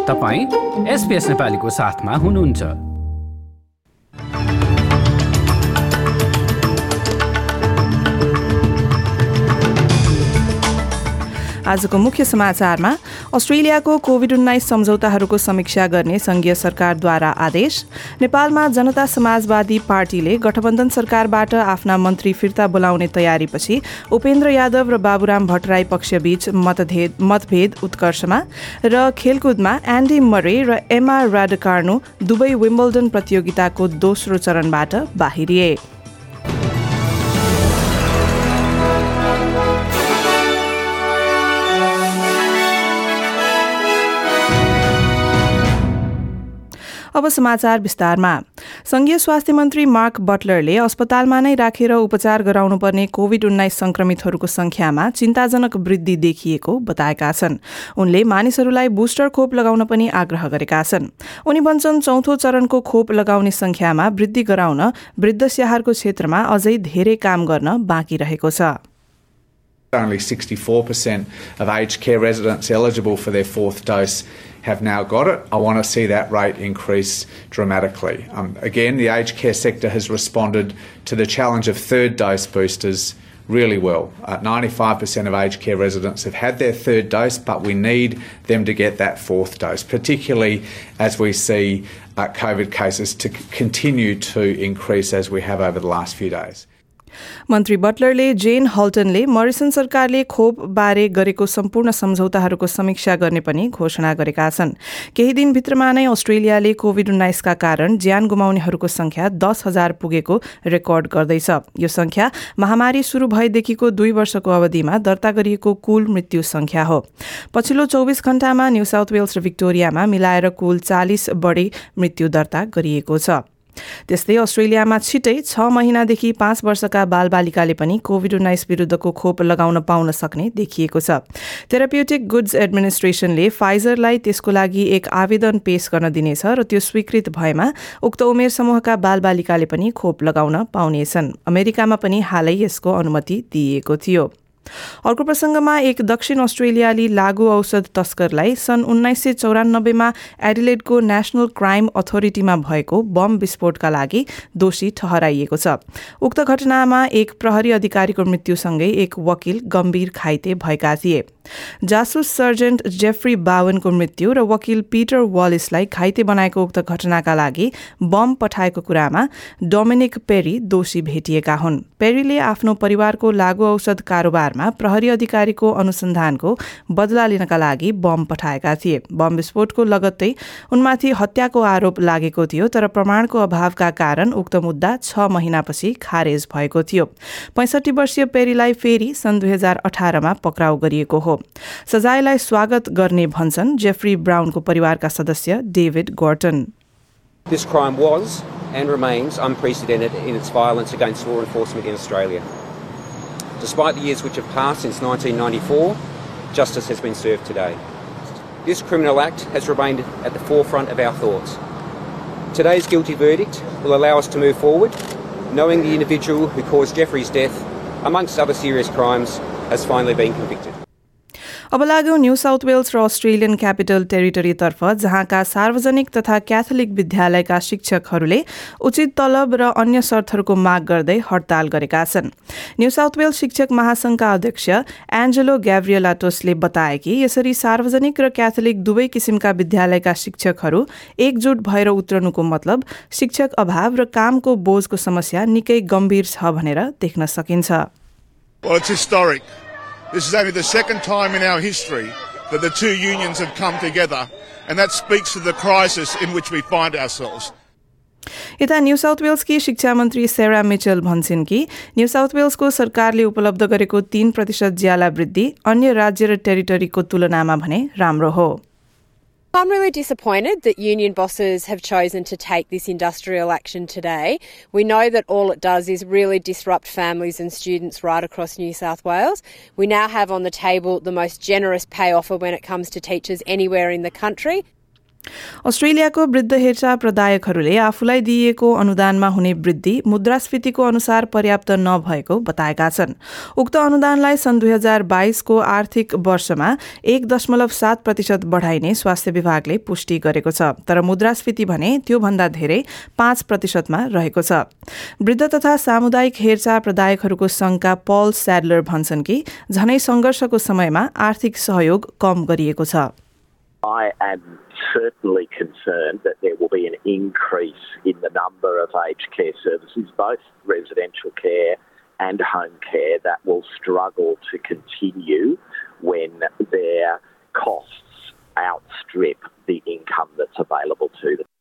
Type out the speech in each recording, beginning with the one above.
तपाईं SBS नेपालीको साथमा हुनुहुन्छ। आजको मुख्य समाचारमा अस्ट्रेलियाको कोभिड-19 सम्झौताहरूको समीक्षा गर्ने संघीय सरकारद्वारा आदेश, नेपालमा जनता समाजवादी पार्टीले गठबन्धन सरकारबाट आफ्ना मन्त्री फिर्ता बोलाउने तयारीपछि उपेन्द्र यादव र बाबुराम भट्टराई पक्षबीच मतभेद उत्कर्षमा र खेलकुदमा एन्डी मरे र एमा राडकार्नु दुवै विम्बल्डन प्रतियोगिताको दोस्रो चरणबाट बाहिरिए। अब समाचार विस्तारमा। संघीय स्वास्थ्य मन्त्री मार्क बटलरले अस्पतालमा नै राखेर उपचार गराउनुपर्ने कोभिड-19 संक्रमितहरूको संख्यामा चिन्ताजनक वृद्धि देखिएको बताएका छन्। उनले मानिसहरूलाई बुस्टर खोप लगाउन पनि आग्रह गरेका छन्। उनी भन्छन् चौथो चरणको खोप लगाउने संख्यामा वृद्धि गराउन वृद्ध स्याहारको क्षेत्रमा अझै धेरै काम गर्न बाँकी रहेको छ। Only 64% of aged care residents eligible for their fourth dose have now got it. I want to see that rate increase dramatically. Again, the aged care sector has responded to the challenge of third dose boosters really well. 95% of aged care residents have had their third dose, but we need them to get that fourth dose, particularly as we see COVID cases to continue to increase as we have over the last few days. मन्त्री बटलरले जेन हल्टनले Morrison सरकारले खोप बारे गरेको सम्पूर्ण सम्झौताहरूको समीक्षा गर्ने पनि घोषणा गरेका छन्। केही दिनभित्रमा नै अस्ट्रेलियाले कोभिड-19 का कारण ज्यान गुमाउनेहरूको संख्या 10,000 पुगेको रेकर्ड गर्दैछ। यो संख्या महामारी शुरू भएदेखिको 2 वर्षको अवधिमा दर्ता गरिएको कुल मृत्यु संख्या हो। पछिल्लो 24 घण्टामा न्यू साउथ वेल्स र विक्टोरियामा मिलाएर कुल 40 बढी मृत्यु दर्ता गरिएको छ। त्यस्तै अस्ट्रेलियामा छिटै 6 महिनादेखि 5 वर्षका बालबालिकाले पनि कोभिड-19 विरुद्धको खोप लगाउन पाउन सक्ने देखिएको छ। थेराप्युटिक गुड्स एडमिनिस्ट्रेसनले फाइजरलाई त्यसको लागि एक आवेदन पेश गर्न दिनेछ र त्यो स्वीकृत भएमा उक्त उमेर समूहका बालबालिकाले पनि खोप लगाउन पाउनेछन्। अमेरिकामा पनि हालै यसको अनुमति दिइएको थियो। अर्को प्रसंगमा एक दक्षिण अस्ट्रेलियाली लागू औषध तस्करलाई सन् 1994 मा एडिलेडको नेशनल क्राइम अथोरिटीमा भएको बम विस्फोटका लागि दोषी ठहराइएको छ। उक्त घटनामा एक प्रहरी अधिकारीको मृत्युसँगै एक वकिल गम्भीर घाइते भएका थिए। जासुस सर्जेन्ट जेफ्री बावनको मृत्यु र वकिल पीटर वालिसलाई घाइते बनाएको उक्त घटनाका लागि बम पठाएको कुरामा डोमिनिक पेरी दोषी भेटिएका हुन्। पेरीले आफ्नो परिवारको लागू औषध कारोबारमा प्रहरी अधिकारीको अनुसन्धानको बदला लिनका लागि बम पठाएका थिए। बम विस्फोटको लगत्तै उनमाथि हत्याको आरोप लागेको थियो, तर प्रमाणको अभावका कारण उक्त मुद्दा 6 महिनापछि खारेज भएको थियो। 65 वर्षीय पेरीलाई फेरि सन् 2018 मा पक्राउ गरिएको हो। सजायलाई स्वागत गर्ने भन्छन् जेफ्री ब्राउनको परिवारका सदस्य David Gorton. This crime was and remains unprecedented in its violence against law enforcement in Australia. Despite the years which have passed since 1994, justice has been served today. This criminal act has remained at the forefront of our thoughts. Today's guilty verdict will allow us to move forward, knowing the individual who caused Jeffrey's death, amongst other serious crimes, has finally been convicted. अब लाग्यो New South Wales र Australian capital टेरिटरीतर्फ, जहाँका सार्वजनिक तथा Catholic विद्यालयका शिक्षकहरूले उचित तलब र अन्य शर्तहरूको माग गर्दै हडताल गरेका छन्। न्यू साउथ वेल्स शिक्षक महासंघका अध्यक्ष एन्जेलो ग्याब्रिएलाटोसले बताए कि यसरी सार्वजनिक र क्याथोलिक दुवै किसिमका विद्यालयका शिक्षकहरू एकजुट भएर उत्रनुको मतलब शिक्षक अभाव र कामको बोझको समस्या निकै गम्भीर छ भनेर देख्न सकिन्छ। Well, it's historic. This is only the second time in our history that the two unions have come together, and that speaks to the crisis in which we find ourselves. यता न्यू साउथ वेल्सकी शिक्षा मन्त्री सेरा Mitchell भन्छन् कि new south वेल्सको सरकारले उपलब्ध गरेको 3% ज्याला वृद्धि अन्य राज्य र टेरिटरीको तुलनामा भने राम्रो हो। I'm really disappointed that union bosses have chosen to take this industrial action today. We know that all it does is really disrupt families and students right across New South Wales. We now have on the table the most generous pay offer when it comes to teachers anywhere in the country. अस्ट्रेलियाको वृद्ध हेरचाह प्रदायकहरूले आफूलाई दिइएको अनुदानमा हुने वृद्धि मुद्रास्फीतिको अनुसार पर्याप्त नभएको बताएका छन्। उक्त अनुदानलाई सन् 2022 को आर्थिक वर्षमा 1.7% बढाइने स्वास्थ्य विभागले पुष्टि गरेको छ, तर मुद्रास्फीति भने त्योभन्दा धेरै 5% मा रहेको छ। वृद्ध तथा सामुदायिक हेरचाह प्रदायकहरूको संघका पल स्याडलर भन्छन् कि झनै संघर्षको समयमा आर्थिक सहयोग कम गरिएको छ। I am certainly concerned that there will be an increase in the number of aged care services, both residential care and home care, that will struggle to continue when their costs outstrip the income that's available to them.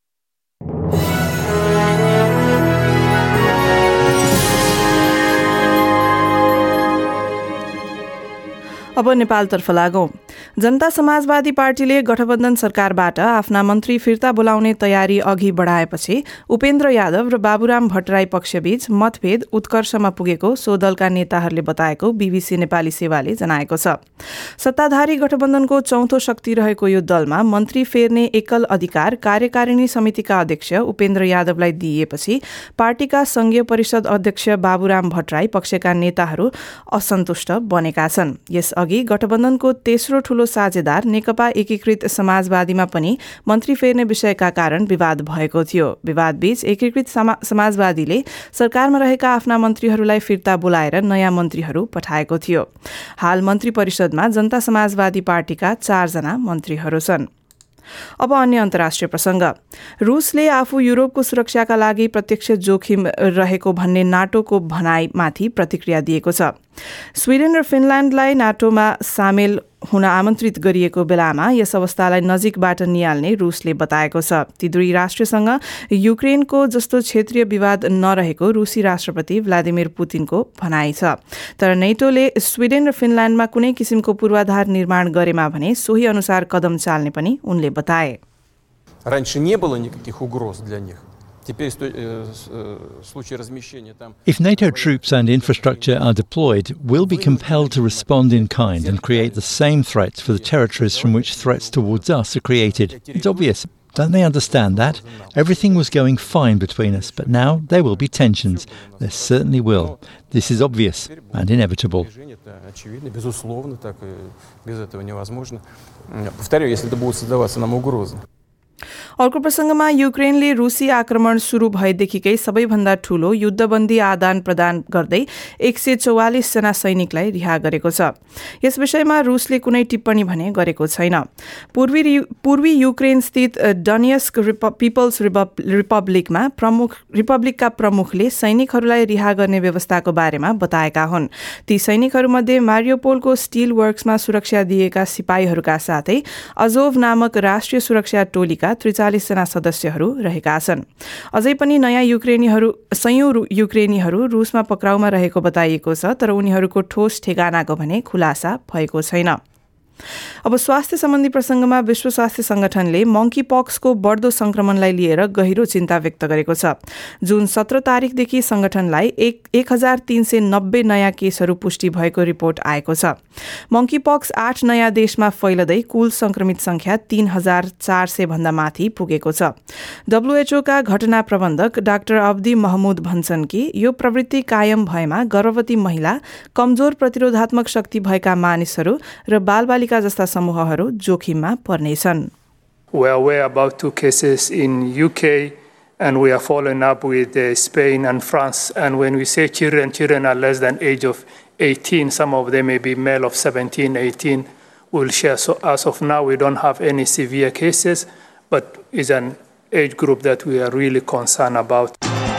अब नेपालतर्फ लागौं। जनता समाजवादी पार्टीले गठबन्धन सरकारबाट आफ्ना मन्त्री फिर्ता बोलाउने तयारी अघि बढाएपछि उपेन्द्र यादव र बाबुराम भट्टराई पक्षबीच मतभेद उत्कर्षमा पुगेको सो दलका नेताहरूले बताएको बीबीसी नेपाली सेवाले जनाएको छ। सत्ताधारी गठबन्धनको चौथो शक्ति रहेको यो दलमा मन्त्री फेर्ने एकल अधिकार कार्यकारिणी समितिका अध्यक्ष उपेन्द्र यादवलाई दिइएपछि पार्टीका संघीय परिषद अध्यक्ष बाबुराम भट्टराई पक्षका नेताहरू असन्तुष्ट बनेका छन्। यसअघि गठबन्धनको तेस्रो ठूलो साझेदार नेकपा एकीकृत समाजवादीमा पनि मन्त्री फेर्ने विषयका कारण विवाद भएको थियो। विवादबीच एकीकृत समाजवादीले सरकारमा रहेका आफ्ना मन्त्रीहरूलाई फिर्ता बोलाएर नयाँ मन्त्रीहरू पठाएको थियो। हाल मन्त्री परिषदमा जनता समाजवादी पार्टीका 4 जना मन्त्रीहरू छन्। अब अन्य अन्तर्राष्ट्रिय प्रसंग। रूसले आफू युरोपको सुरक्षाका लागि प्रत्यक्ष जोखिम रहेको भन्ने नाटोको भनाइमाथि प्रतिक्रिया दिएको छ। स्विडेन र फिनल्याण्डलाई नाटोमा सामेल हुन आमन्त्रित गरिएको बेलामा यस अवस्थालाई नजिकबाट निहाल्ने रूसले बताएको छ। ती दुई राष्ट्रसँग युक्रेनको जस्तो क्षेत्रीय विवाद नरहेको रूसी राष्ट्रपति व्लादिमिर पुतिनको भनाइ छ। तर नेटोले स्विडेन र फिनल्याण्डमा कुनै किसिमको पूर्वाधार निर्माण गरेमा भने सोही अनुसार कदम चाल्ने पनि उनले बताए। Раньше не было никаких угроз для них. If NATO troops and infrastructure are deployed, we'll be compelled to respond in kind and create the same threats for the territories from which threats towards us are created. It's obvious. Don't they understand that? Everything was going fine between us, but now there will be tensions. There certainly will. This is obvious and inevitable. Безусловно, так без этого невозможно. Повторяю, если это будут создаваться нам угрозы. अर्को प्रसंगमा युक्रेनले रूसी आक्रमण शुरू भएदेखिकै सबैभन्दा ठूलो युद्धबन्दी आदान प्रदान गर्दै 144 जना सैनिकलाई रिहा गरेको छ। यस विषयमा रूसले कुनै टिप्पणी भने गरेको छैन। पूर्वी युक्रेन स्थित डोनेस्क पिपल्स रिपब्लिकका प्रमुखले सैनिकहरूलाई रिहा गर्ने व्यवस्थाको बारेमा बताएका हुन्। ती सैनिकहरूमध्ये मारियोपोलको स्टील वर्क्समा सुरक्षा दिएका सिपाहीहरूका साथै अजोभ नामक राष्ट्रिय सुरक्षा टोलीका 43 जना सदस्यहरू रहेका छन्। अझै पनि सयौं युक्रेनीहरू रूसमा पक्राउमा रहेको बताइएको छ, तर उनीहरूको ठोस ठेगानाको भने खुलासा भएको छैन। अब स्वास्थ्य सम्बन्धी प्रसंगमा विश्व स्वास्थ्य संगठनले मंकी पक्सको बढ्दो संक्रमणलाई लिएर गहिरो चिन्ता व्यक्त गरेको छ। जुन 17 तारिखदेखि संगठनलाई 1390 नयाँ केसहरू पुष्टि भएको रिपोर्ट आएको छ। मंकी पक्स 8 नयाँ देशमा फैलदै कुल संक्रमित संख्या 3400 भन्दा माथि पुगेको छ। WHO का घटना प्रबन्धक डाक्टर अब्दी महमुद भन्छन् कि यो प्रवृत्ति कायम भएमा गर्भवती महिला, कमजोर प्रतिरोधात्मक शक्ति भएका मानिसहरू र बालबालिका जस्ता समूहहरू जोखिममा पर्नेछन्। We are aware about 2 cases in UK and we are following up with Spain and France. And when we say children are less than age of 18, some of them may be male of 17, 18, we'll share. So as of now, we don't have any severe cases, but it's an age group that we are really concerned about.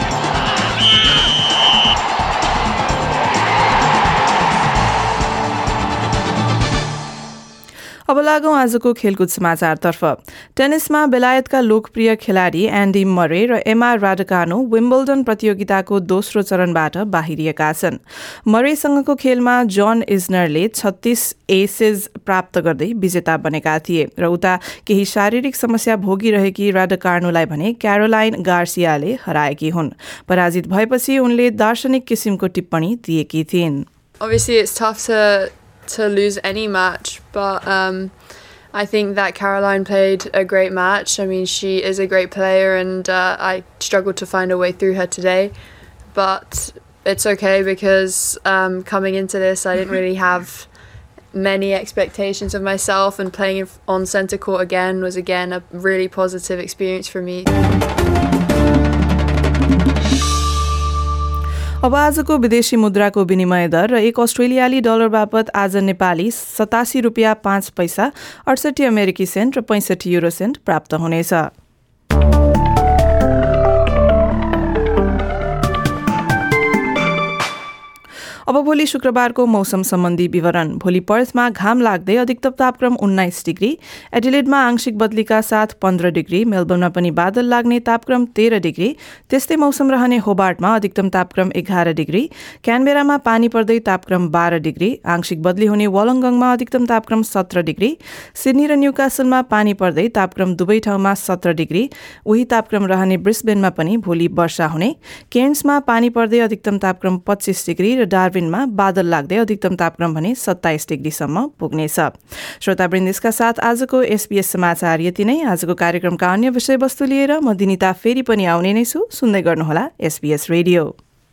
अब लागौं आजको खेलकुद समाचारतर्फ। टेनिसमा बेलायतका लोकप्रिय खेलाडी एन्डी मरे र एमा राडकानो विम्बल्डन प्रतियोगिताको दोस्रो चरणबाट बाहिरिएका छन्। मरेसँगको खेलमा जन इजनरले 36 एसेज प्राप्त गर्दै विजेता बनेका थिए र उता केही शारीरिक समस्या भोगिरहेकी राडकानोलाई भने क्यारोलाइन गार्सियाले हराएकी हुन्। पराजित भएपछि उनले दार्शनिक किसिमको टिप्पणी दिएकी थिइन्। Obviously it's tough to lose any match, but I think that Caroline played a great match. I mean, she is a great player, and I struggled to find a way through her today. But it's okay because coming into this, I didn't really have many expectations of myself, and playing on centre court again was a really positive experience for me. अब आजको विदेशी मुद्राको विनिमय दर र एक अस्ट्रेलियाली dollar बापत आज नेपाली 87 रुपियाँ 5 पैसा 68 अमेरिकी सेन्ट र 65 युरो सेन्ट प्राप्त हुनेछ। अब भोलि शुक्रबारको मौसम सम्बन्धी विवरण। भोलि पर्थमा घाम लाग्दै अधिकतम तापक्रम 19 डिग्री, एडिलेडमा आंशिक बदलीका साथ 15 डिग्री, मेलबर्नमा पनि बादल लाग्ने तापक्रम 13 डिग्री, त्यस्तै मौसम रहने होबार्टमा अधिकतम तापक्रम 11 डिग्री, क्यानबेरामा पानी पर्दै तापक्रम 12 डिग्री, आंशिक बदली हुने वलङ्गङमा अधिकतम तापक्रम 17 डिग्री, सिडनी र न्यूकासलमा पानी पर्दै तापक्रम दुवै ठाउँमा 17 डिग्री, उही तापक्रम रहने ब्रिस्बेनमा पनि भोलि वर्षा हुने, केन्समा पानी पर्दै अधिकतम तापक्रम 25 डिग्री र डार्विनमा बादल लाग्दै अधिकतम तापक्रम भने 27 डिग्रीसम्म पुग्नेछ। श्रोतावृन्द, यसका साथ आजको SBS समाचार यति नै। आजको कार्यक्रमका अन्य विषयवस्तु लिएर म दिनिता फेरि पनि आउने नै छु। सुन्दै गर्नुहोला SBS रेडियो।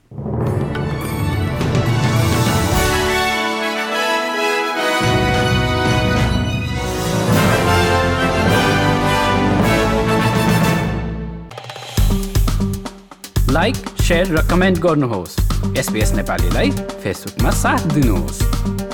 लाइक, शेयर र कमेन्ट गर्नुहोस्। SBS नेपालीलाई फेसबुकमा साथ दिनुहोस्।